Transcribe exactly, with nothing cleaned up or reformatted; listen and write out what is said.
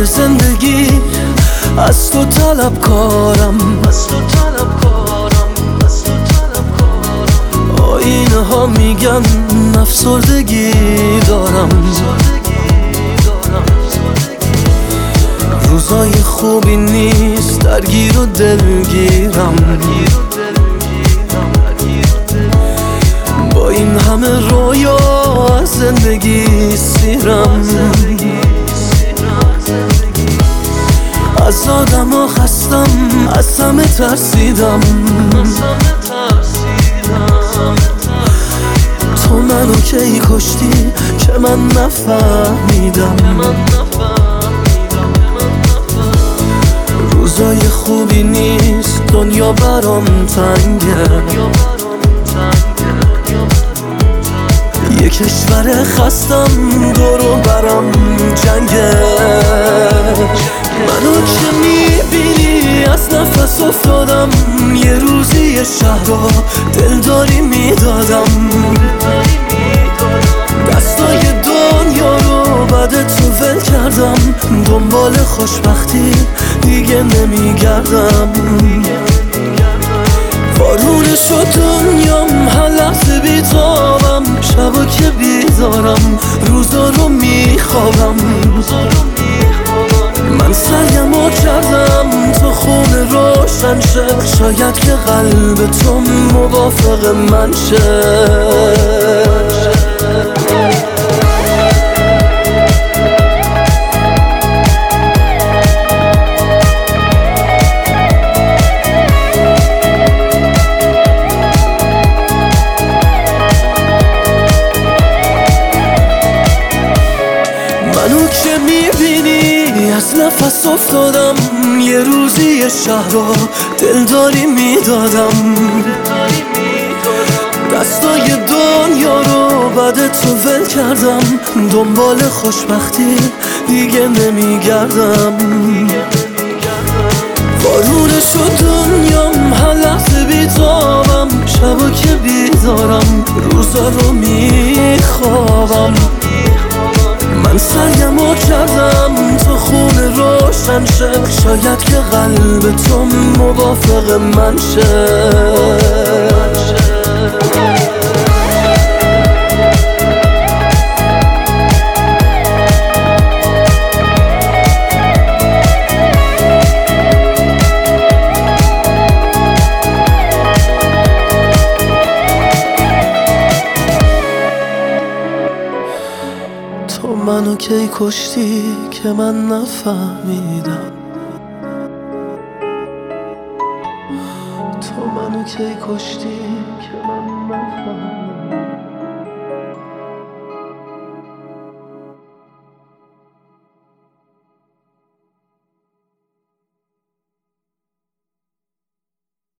های زندگی از تو طلب کارم، از تو طلب کارم، از تو طلب کارم. آینه ها میگن افسردگی دارم، روزای خوبی نیست، درگیر و دلگیرم. با این همه رویا از زندگی سیرم، از آدم ها خستم، از همه ترسیدم. تو منو کی کشتی که من نفهمیدم. روزای خوبی نیست، دنیا برام تنگه. یه کشور خستم، دورو برام جنگه. منو که میبینی از نفس افتادم، یه روزی یه شهر رو دلداری میدادم. دستای دنیا رو بعد تو ول کردم، دنبال خوشبختی دیگه نمیگردم. وارونه شد دنیام، هر لحظه بیتابم. شبا که بیدارم، روزا رو میخوابم. من سعیمو کردم تو خونه روشن شه، شاید که قلب تو موافق من شه. منو که میبینی از نفس افتادم، یه روزی یه شهر رو دلداری میدادم. دستای دنیا رو بعد تو ول کردم، دنبال خوشبختی دیگه نمیگردم. وارونه شد دنیام، هر لحظه بیتابم. شبا که بیدارم، روزا رو میخوابم. من سعیمو کردم تو خونه روشن شه، شاید که قلب تو موافق من شه. تو منو کی کشتی که من نفهمیدم. تو منو کی کشتی که من نفهمیدم.